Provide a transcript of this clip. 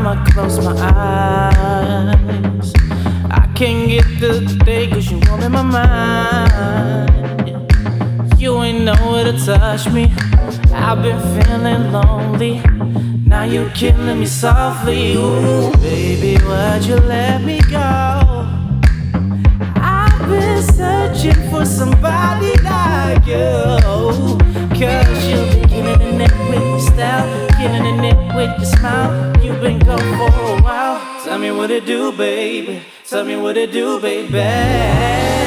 time I close my eyes, I can't get through the day cause you all in my mind. You ain't nowhere to touch me. I've been feeling lonely. Now you killing me softly. Ooh, baby, why'd you let me go? I've been searching for somebody like you. Cause you've been killing it with your style, killing it with your smile. You've been gone for a while. Tell me what it do, baby. Tell me what it do, baby.